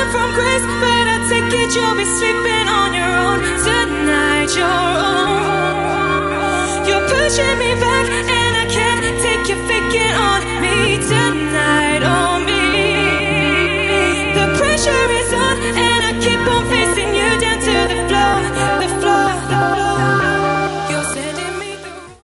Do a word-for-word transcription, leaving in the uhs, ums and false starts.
from grace, but I take it you'll be sleeping on your own tonight. You're on. You're pushing me back.